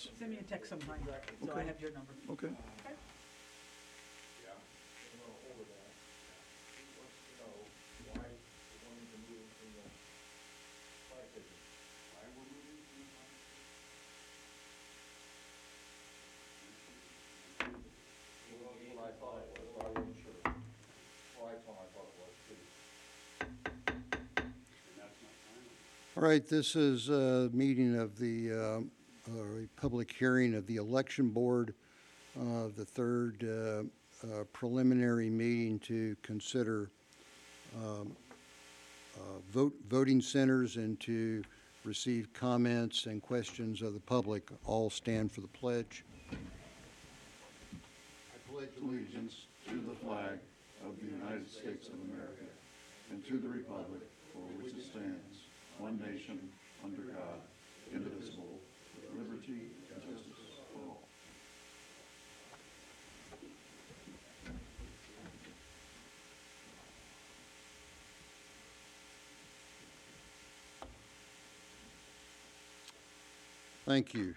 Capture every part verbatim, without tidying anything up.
Yes. Send me a text sometime, so I Okay. have your number. Okay. All right, this is a meeting of the, uh, uh, public hearing of the election board, uh, the third uh, uh, preliminary meeting to consider um, uh, vote voting centers and to receive comments and questions of the public. All stand for the pledge. I pledge allegiance to the flag of the United States of America and to the republic for which it stands, one nation, under God, indivisible, with liberty and justice for all. Thank you.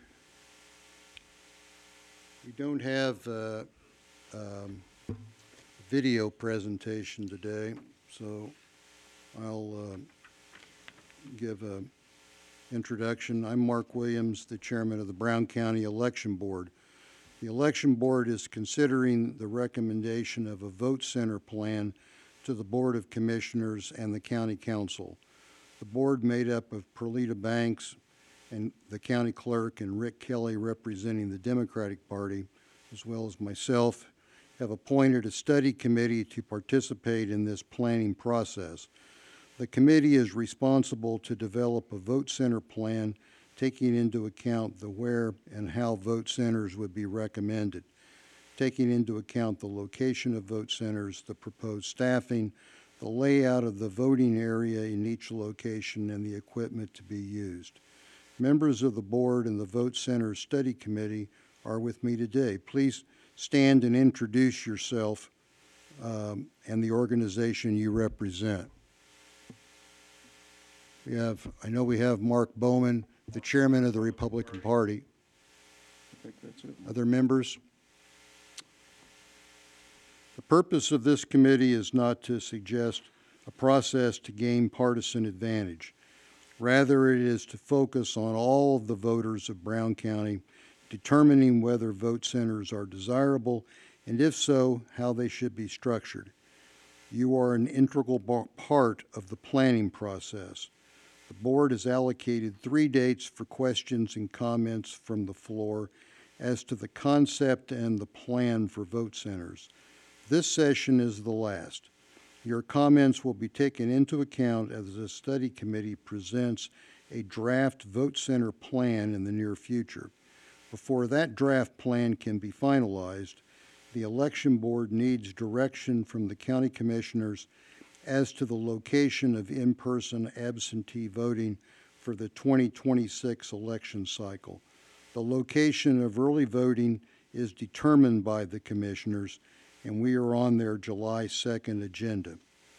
We don't have uh, um, video presentation today, so I'll uh, give an introduction. I'm Mark Williams, the chairman of the Brown County Election Board. The Election Board is considering the recommendation of a vote center plan to the Board of Commissioners and the County Council. The board, made up of Perlita Banks and the county clerk and Rick Kelly representing the Democratic Party, as well as myself, have appointed a study committee to participate in this planning process. The committee is responsible to develop a vote center plan taking into account the where and how vote centers would be recommended, taking into account the location of vote centers, the proposed staffing, the layout of the voting area in each location, and the equipment to be used. Members of the board and the Vote Center Study Committee are with me today. Please stand and introduce yourself um, and the organization you represent. We have, I know we have Mark Bowman, the chairman of the Republican Party. I think that's it. Other members? The purpose of this committee is not to suggest a process to gain partisan advantage. Rather, it is to focus on all of the voters of Brown County, determining whether vote centers are desirable, and if so, how they should be structured. You are an integral part of the planning process. The board has allocated three dates for questions and comments from the floor as to the concept and the plan for vote centers. This session is the last. Your comments will be taken into account as the study committee presents a draft vote center plan in the near future. Before that draft plan can be finalized, the election board needs direction from the county commissioners as to the location of in-person absentee voting for the twenty twenty-six election cycle. The location of early voting is determined by the commissioners, and we are on their July second agenda.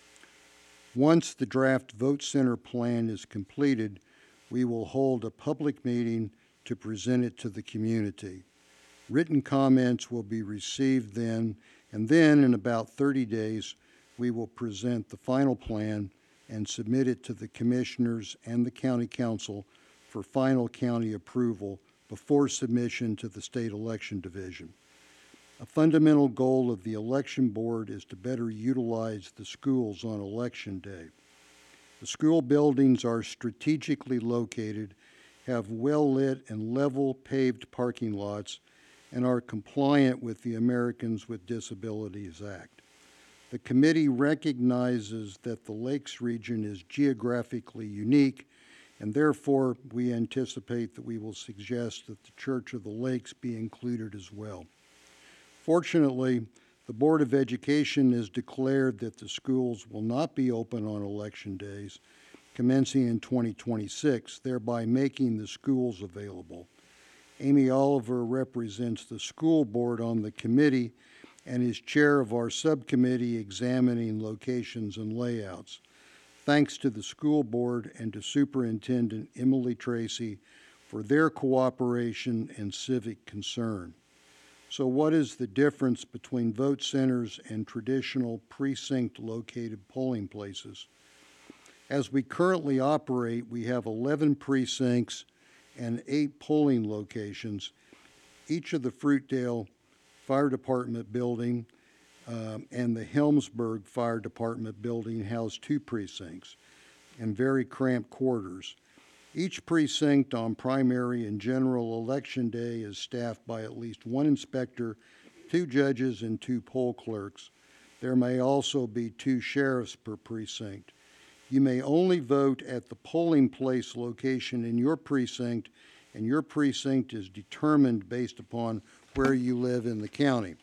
Once the draft vote center plan is completed, we will hold a public meeting to present it to the community. Written comments will be received then, and then in about thirty days, we will present the final plan and submit it to the commissioners and the county council for final county approval before submission to the state election division. A fundamental goal of the election board is to better utilize the schools on election day. The school buildings are strategically located, have well-lit and level paved parking lots, and are compliant with the Americans with Disabilities Act. The committee recognizes that the Lakes region is geographically unique, and therefore we anticipate that we will suggest that the Church of the Lakes be included as well. Fortunately, the Board of Education has declared that the schools will not be open on election days, commencing in twenty twenty-six, thereby making the schools available. Amy Oliver represents the school board on the committee and is chair of our subcommittee examining locations and layouts. Thanks to the school board and to Superintendent Emily Tracy, for their cooperation and civic concern. So what is the difference between vote centers and traditional precinct-located polling places? As we currently operate, we have eleven precincts and eight polling locations. Each of the Fruitdale Fire Department building um, and the Helmsburg Fire Department building house two precincts and very cramped quarters. Each precinct on primary and general election day is staffed by at least one inspector, two judges, and two poll clerks. There may also be two sheriffs per precinct. You may only vote at the polling place location in your precinct, and your precinct is determined based upon where you live in the county.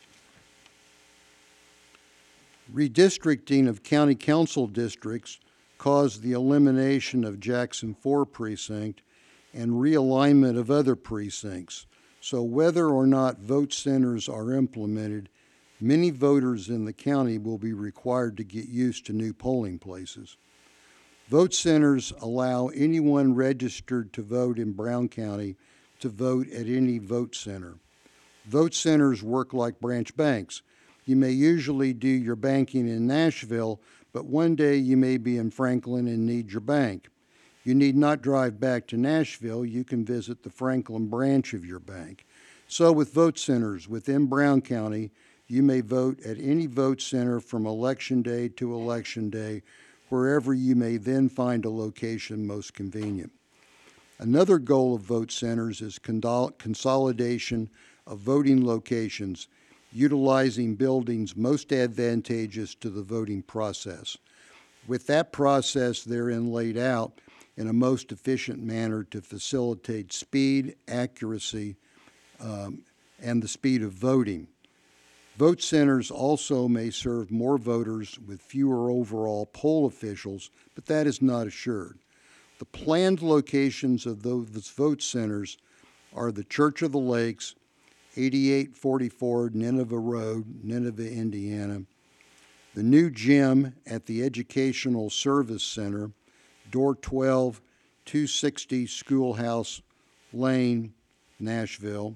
Redistricting of county council districts caused the elimination of Jackson four precinct and realignment of other precincts. So whether or not vote centers are implemented, many voters in the county will be required to get used to new polling places. Vote centers allow anyone registered to vote in Brown County to vote at any vote center. Vote centers work like branch banks. You may usually do your banking in Nashville, but one day you may be in Franklin and need your bank. You need not drive back to Nashville. You can visit the Franklin branch of your bank. So with vote centers within Brown County, you may vote at any vote center from election day to election day, wherever you may then find a location most convenient. Another goal of vote centers is consolidation of voting locations, utilizing buildings most advantageous to the voting process. With that process therein laid out in a most efficient manner to facilitate speed, accuracy, um, and the speed of voting. Vote centers also may serve more voters with fewer overall poll officials, but that is not assured. The planned locations of those vote centers are the Church of the Lakes, eighty-eight forty-four Nineveh Road, Nineveh, Indiana, the new gym at the Educational Service Center, door twelve, two sixty Schoolhouse Lane, Nashville,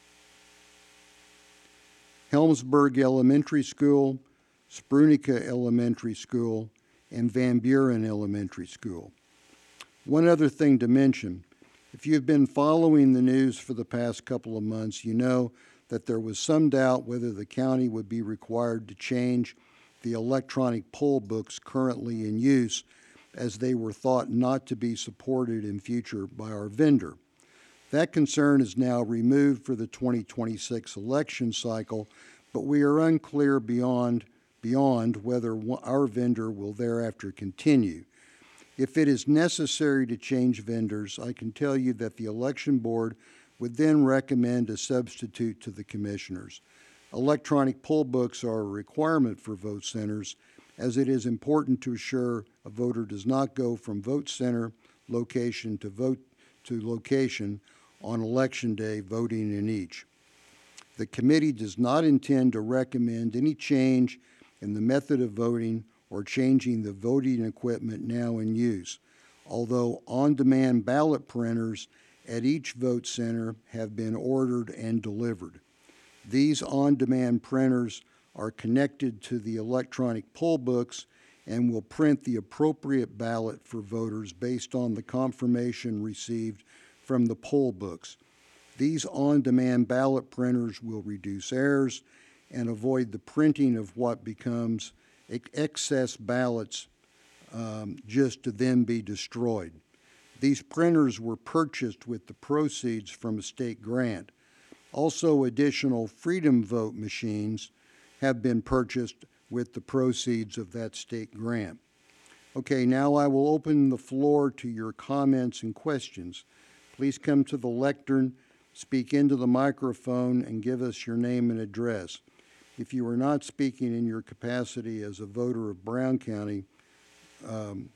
Helmsburg Elementary School, Sprunica Elementary School, and Van Buren Elementary School. One other thing to mention, if you've been following the news for the past couple of months, you know that there was some doubt whether the county would be required to change the electronic poll books currently in use, as they were thought not to be supported in future by our vendor. That concern is now removed for the twenty twenty-six election cycle, but we are unclear beyond, beyond whether our vendor will thereafter continue. If it is necessary to change vendors, I can tell you that the election board would then recommend a substitute to the commissioners. Electronic poll books are a requirement for vote centers, as it is important to assure a voter does not go from vote center location to vote to location on election day, voting in each. The committee does not intend to recommend any change in the method of voting or changing the voting equipment now in use, although on-demand ballot printers at each vote center have been ordered and delivered. These on-demand printers are connected to the electronic poll books and will print the appropriate ballot for voters based on the confirmation received from the poll books. These on-demand ballot printers will reduce errors and avoid the printing of what becomes excess ballots um, just to then be destroyed. These printers were purchased with the proceeds from a state grant. Also, additional Freedom Vote machines have been purchased with the proceeds of that state grant. Okay, now I will open the floor to your comments and questions. Please come to the lectern, speak into the microphone, and give us your name and address. If you are not speaking in your capacity as a voter of Brown County, um,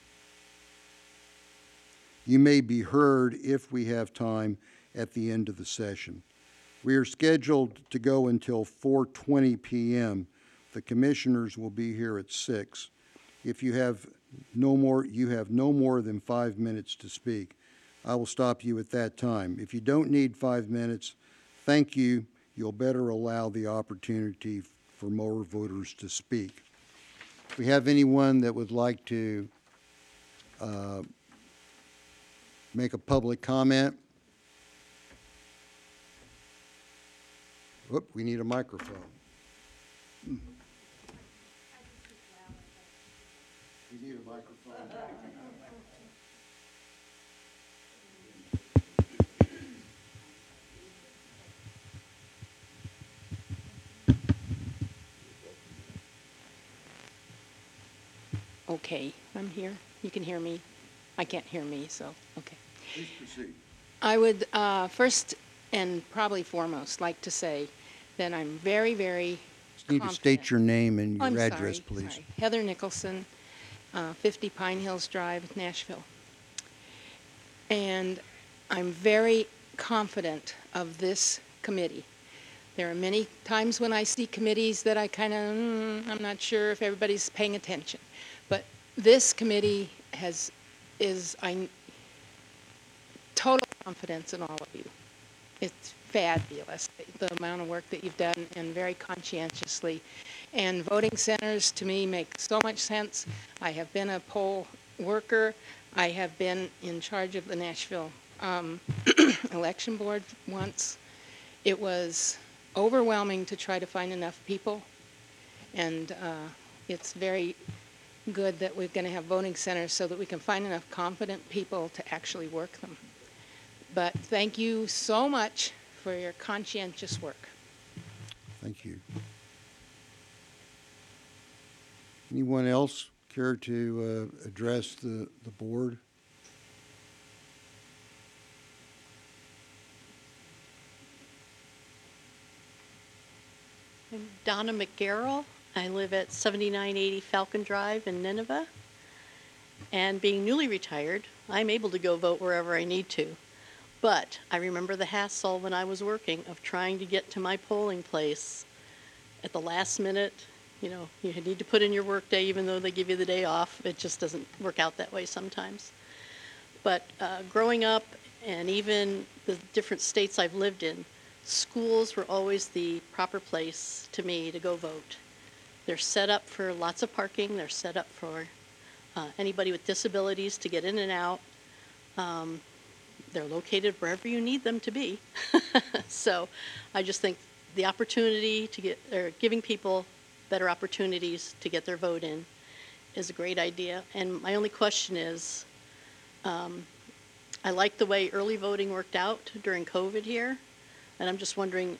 you may be heard if we have time at the end of the session. We are scheduled to go until four twenty p m The commissioners will be here at six. If you have no more, you have no more than five minutes to speak. I will stop you at that time. If you don't need five minutes, thank you. You'll better allow the opportunity for more voters to speak. If we have anyone that would like to uh, make a public comment? Whoop, we need a microphone. We need a microphone. Okay, I'm here. You can hear me. I can't hear me, so, okay. Please proceed. I would uh, first and probably foremost like to say that I'm very, very Just need to state confident. your name and Oh, I'm your address, sorry, please. sorry. Heather Nicholson, uh, fifty Pine Hills Drive, Nashville. And I'm very confident of this committee. There are many times when I see committees that I kind of, mm, I'm not sure if everybody's paying attention. But this committee has, is, I, total confidence in all of you. It's fabulous, the amount of work that you've done, and very conscientiously. And voting centers, to me, make so much sense. I have been a poll worker. I have been in charge of the Nashville um, election board once. It was overwhelming to try to find enough people, and uh, it's very good that we're going to have voting centers so that we can find enough competent people to actually work them. But thank you so much for your conscientious work. Thank you. Anyone else care to uh, address the, the board? I'm Donna McGarrell. I live at seventy-nine eighty Falcon Drive in Nineveh. And being newly retired, I'm able to go vote wherever I need to. But I remember the hassle when I was working of trying to get to my polling place at the last minute. You know, you need to put in your work day even though they give you the day off. It just doesn't work out that way sometimes. But uh, growing up, and even the different states I've lived in, schools were always the proper place to me to go vote. They're set up for lots of parking. They're set up for uh, anybody with disabilities to get in and out. Um, they're located wherever you need them to be. So I just think the opportunity to get, or giving people better opportunities to get their vote in is a great idea. And my only question is, um, I like the way early voting worked out during COVID here. And I'm just wondering,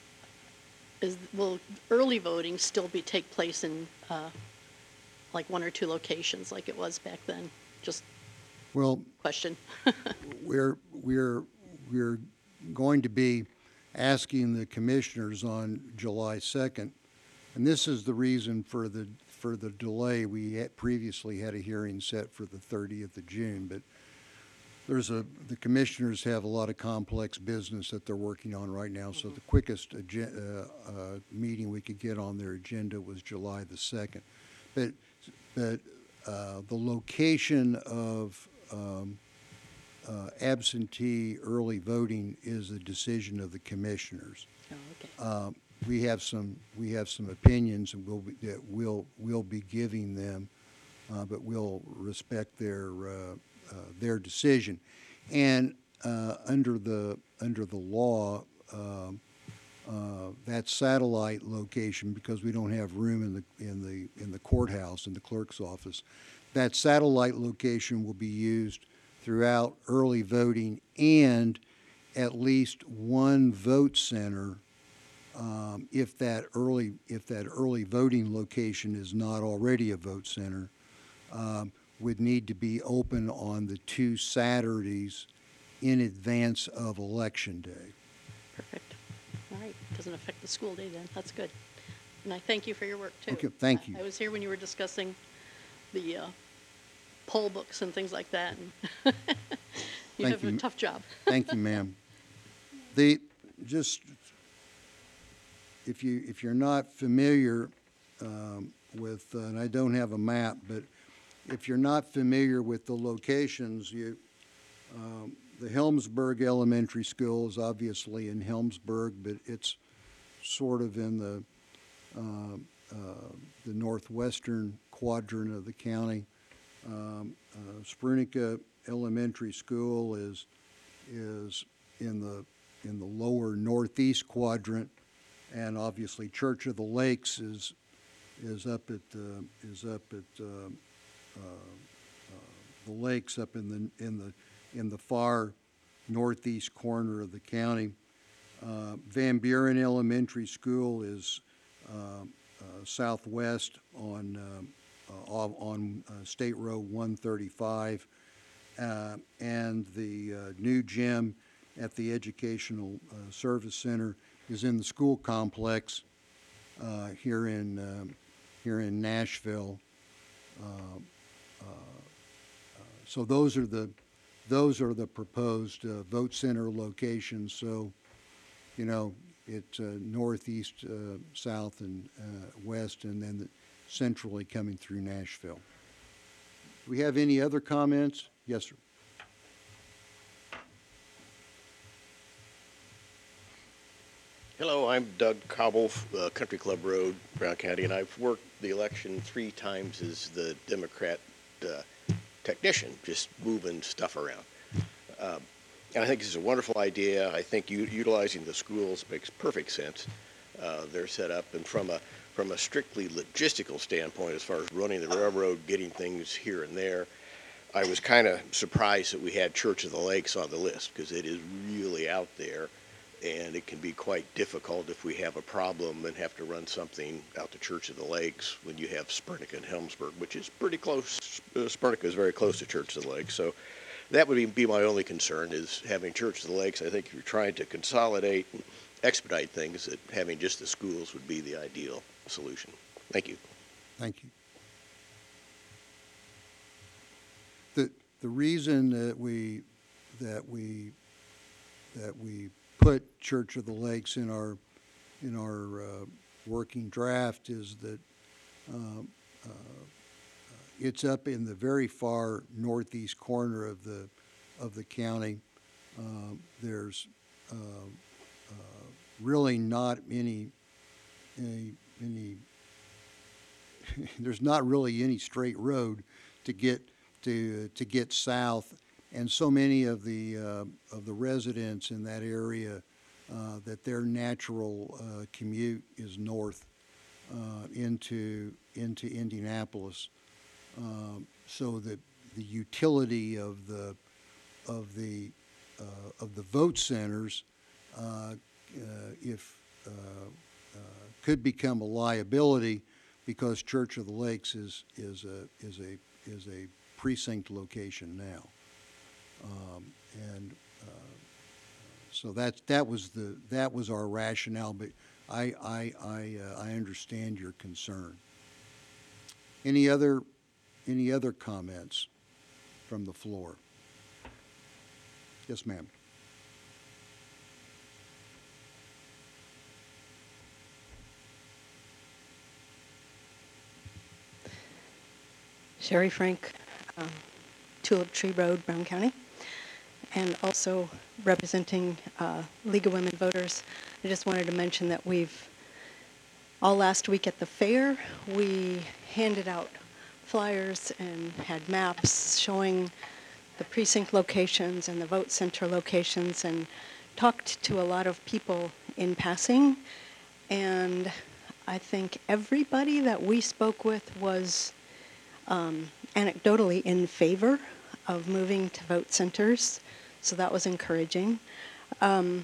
is, will early voting still be take place in uh, like one or two locations like it was back then? Just Well, question. we're, we're, we're going to be asking the commissioners on July second, and this is the reason for the, for the delay. We had previously had a hearing set for the thirtieth of June, but there's a, the commissioners have a lot of complex business that they're working on right now, so the quickest agen- uh, uh, meeting we could get on their agenda was July the second. But, but uh, the location of um, uh, absentee early voting is a decision of the commissioners. Oh, okay. Uh, we have some, we have some opinions and we'll be, that we'll, we'll be giving them, uh, but we'll respect their, uh, Uh, their decision. And uh, under the under the law, um, uh, that satellite location, because we don't have room in the in the in the courthouse in the clerk's office, that satellite location will be used throughout early voting and at least one vote center. Um, if that early if that early voting location is not already a vote center. Um, would need to be open on the two Saturdays in advance of Election Day. Perfect. All right. Doesn't affect the school day then. That's good. And I thank you for your work too. Okay, thank I- you. I was here when you were discussing the uh, poll books and things like that. And you Thank have a you. tough job. Thank you, ma'am. The, just, if you, if you're not familiar um, with, uh, and I don't have a map, but if you're not familiar with the locations, you, um, the Helmsburg Elementary School is obviously in Helmsburg, but it's sort of in the, uh, uh, the northwestern quadrant of the county. Um, uh, Sprunica Elementary School is, is in the, in the lower northeast quadrant, and obviously Church of the Lakes is, is up at, uh, is up at, uh, uh, the lakes up in the in the in the far northeast corner of the county. Uh, Van Buren Elementary School is uh, uh, southwest on uh, uh, on uh, State Road one thirty-five, uh, and the uh, new gym at the Educational uh, Service Center is in the school complex uh, here in uh, here in Nashville. Uh, uh, So those are the, those are the proposed uh, vote center locations. So, you know, it's uh, northeast, uh, south, and uh, west, and then the, centrally coming through Nashville. Do we have any other comments? Yes, sir. Hello, I'm Doug Cobble, uh, Country Club Road, Brown County, and I've worked the election three times as the Democrat uh, technician, just moving stuff around. Um, and I think this is a wonderful idea. I think u utilizing the schools makes perfect sense. Uh, they're set up, and from a from a strictly logistical standpoint, as far as running the railroad, getting things here and there, I was kind of surprised that we had Church of the Lakes on the list, because it is really out there, and it can be quite difficult if we have a problem and have to run something out to Church of the Lakes when you have Spernica and Helmsburg, which is pretty close. Uh, Spernica is very close to Church of the Lakes. So that would be, be my only concern, is having Church of the Lakes. I think if you're trying to consolidate and expedite things, that having just the schools would be the ideal solution. Thank you. Thank you. The, the reason that we, that we, that we put Church of the Lakes in our in our uh, working draft is that um, uh, it's up in the very far northeast corner of the of the county. Um, there's uh, uh, really not any any any there's not really any straight road to get to to get south. And so many of the uh, of the residents in that area uh, that their natural uh, commute is north uh, into into Indianapolis, um, so that the utility of the of the uh, of the vote centers, uh, uh, if uh, uh, could become a liability, because Church of the Lakes is is a is a is a precinct location now. Um, and uh, so that that was the that was our rationale. But I I I, uh, I understand your concern. Any other any other comments from the floor? Yes, ma'am. Sherry Frank, um, Tulip Tree Road, Brown County, and also representing uh, League of Women Voters. I just wanted to mention that we've, all last week at the fair, we handed out flyers and had maps showing the precinct locations and the vote center locations, and talked to a lot of people in passing. And I think everybody that we spoke with was um, anecdotally in favor of moving to vote centers, so that was encouraging. Um,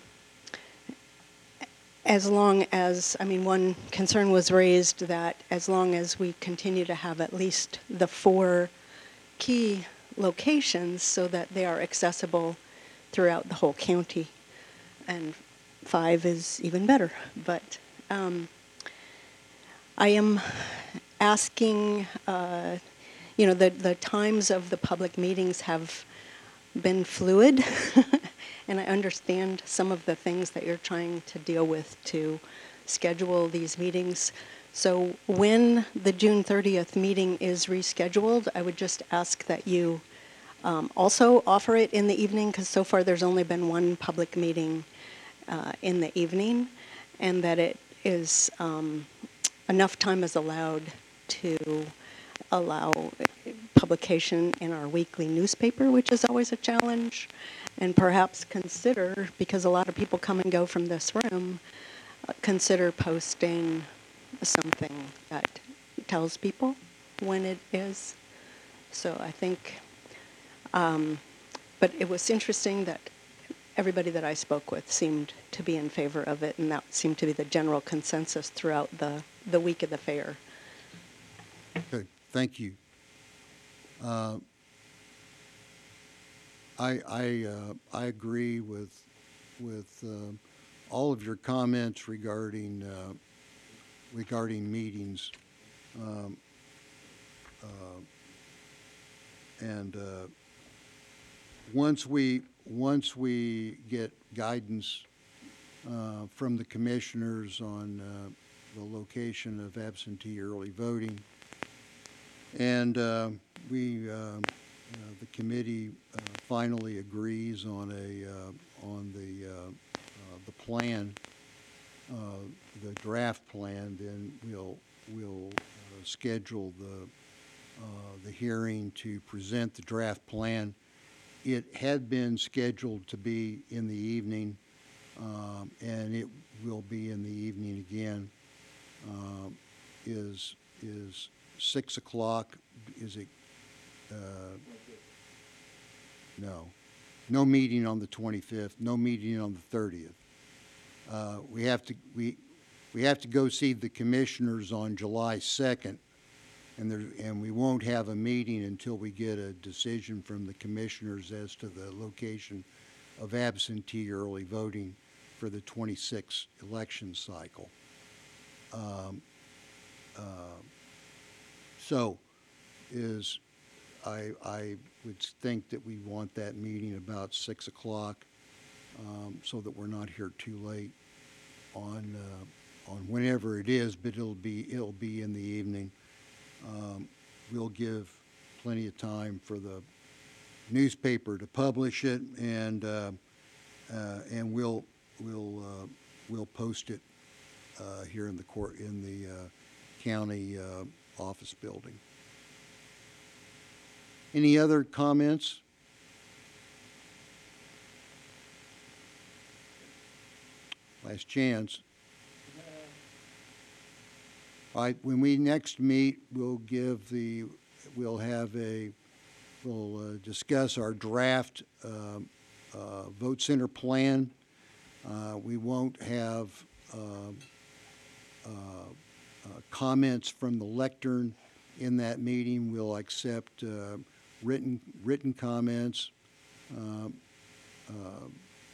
as long as, I mean, one concern was raised that as long as we continue to have at least the four key locations so that they are accessible throughout the whole county, and five is even better. But um, I am asking, uh, you know, the, the times of the public meetings have been fluid, and I understand some of the things that you're trying to deal with to schedule these meetings. So when the June thirtieth meeting is rescheduled, I would just ask that you um, also offer it in the evening, because so far there's only been one public meeting uh, in the evening, and that it is um, enough time is allowed to allow publication in our weekly newspaper, which is always a challenge, and perhaps consider, because a lot of people come and go from this room, uh, consider posting something that tells people when it is. So I think, um, but it was interesting that everybody that I spoke with seemed to be in favor of it, and that seemed to be the general consensus throughout the, the week of the fair. Okay, thank you. Uh, I, I, uh, I agree with, with uh, all of your comments regarding, uh, regarding meetings. Um, uh, and uh, once we, once we get guidance uh, from the commissioners on uh, the location of absentee early voting, and uh, we, uh, uh, the committee uh, finally agrees on a, uh, on the, uh, uh, the plan, uh, the draft plan, then we'll, we'll uh, schedule the, uh, the hearing to present the draft plan. It had been scheduled to be in the evening, um, and it will be in the evening again. Um, is, is six o'clock, is it, uh, no. No meeting on the twenty-fifth, no meeting on the thirtieth. Uh, we have to, we, we have to go see the commissioners on July second, and there, and we won't have a meeting until we get a decision from the commissioners as to the location of absentee early voting for the twenty-six election cycle. Um, uh, so is, I, I would think that we want that meeting about six o'clock, um, so that we're not here too late on, uh, on whenever it is, but it'll be, it'll be in the evening. Um, we'll give plenty of time for the newspaper to publish it, and, uh, uh, and we'll, we'll, uh, we'll post it, uh, here in the court, in the, uh, county, uh, office building. Any other comments? Last chance. All right, when we next meet, we'll give the, we'll have a, we'll uh, discuss our draft um, uh, vote center plan. Uh, we won't have uh, uh, uh, comments from the lectern in that meeting. We'll accept uh, written written comments. Um, uh,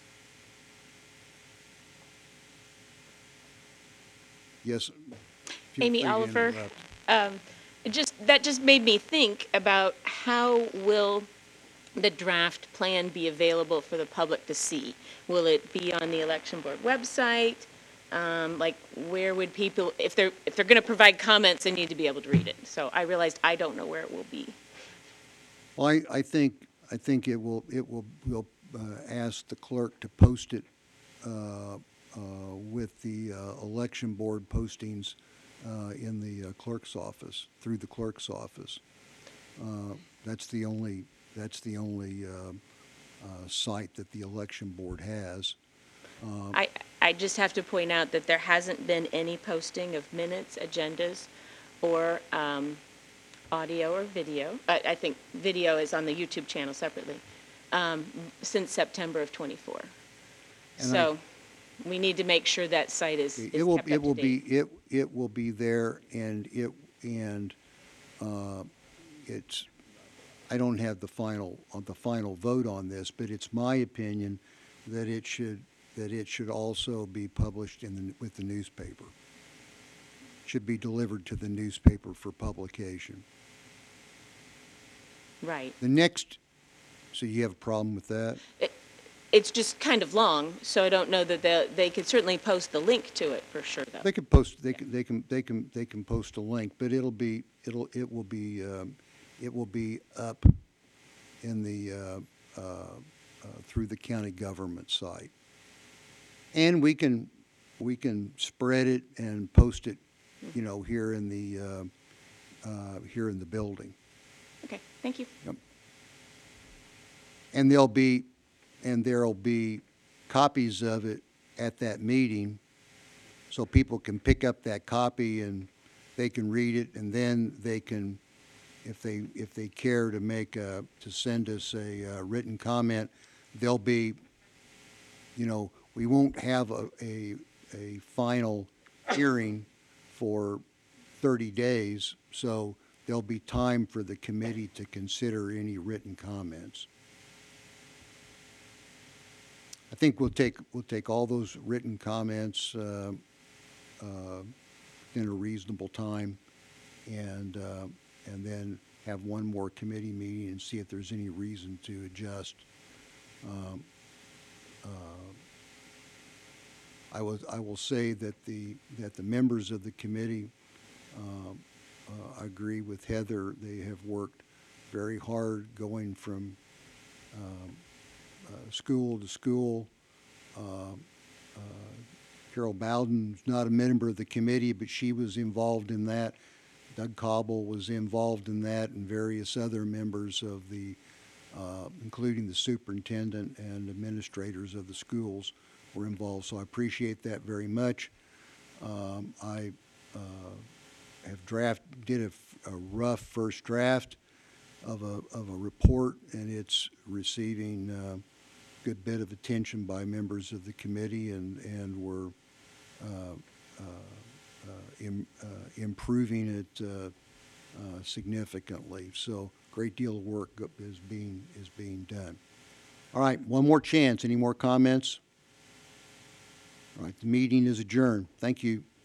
yes. Feel Amy free to Oliver, interrupt. um, it just, that just made me think about how will the draft plan be available for the public to see? Will it be on the election board website? Um, like, where would people, if they're, if they're going to provide comments, they need to be able to read it. So I realized I don't know where it will be. Well, I, I think, I think it will, it will, we'll uh, ask the clerk to post it uh, uh, with the uh, election board postings uh, in the uh, clerk's office, through the clerk's office. Uh, That's the only, that's the only uh, uh, site that the election board has. Uh, I, I just have to point out that there hasn't been any posting of minutes, agendas, or um, audio or video. I, I think video is on the YouTube channel separately, um, since September of twenty-four. And I- So we need to make sure that site is, It is will, kept it up will to be, date. it, it will be there, and it, and uh, it's, I don't have the final, uh, the final vote on this, but it's my opinion that it should, that it should also be published in the, with the newspaper. Should be delivered to the newspaper for publication. Right. The next, so you have a problem with that? It's just kind of long, so I don't know that they, they could certainly post the link to it for sure, though. They can post, they can, they can, they can, they can post a link, but it'll be, it'll, it will be, um, it will be up in the, uh, uh, uh, through the county government site. And we can, we can spread it and post it, you know, here in the, uh, uh, here in the building. Okay, thank you. And there'll be, and there'll be copies of it at that meeting, so people can pick up that copy and they can read it, and then they can, if they, if they care to make a, to send us a uh, written comment, they'll be, you know, we won't have a, a, a final hearing for thirty days, so there'll be time for the committee to consider any written comments. I think we'll take, we'll take all those written comments uh, uh, in a reasonable time, and, uh, and then have one more committee meeting and see if there's any reason to adjust. Um, uh, I was, I will say that the, that the members of the committee, um, uh, agree with Heather. They have worked very hard going from um, uh, school to school. Uh, uh, Carol Bowden's not a member of the committee, but she was involved in that. Doug Cobble was involved in that, and various other members of the, uh, including the superintendent and administrators of the schools were involved. So I appreciate that very much. Um, I uh, have draft, did a, a rough first draft of a, of a report, and it's receiving uh, good bit of attention by members of the committee, and, and we're uh, uh, uh, im, uh, improving it uh, uh, significantly. So great deal of work is being, is being done. All right, one more chance. Any more comments? All right, the meeting is adjourned. Thank you.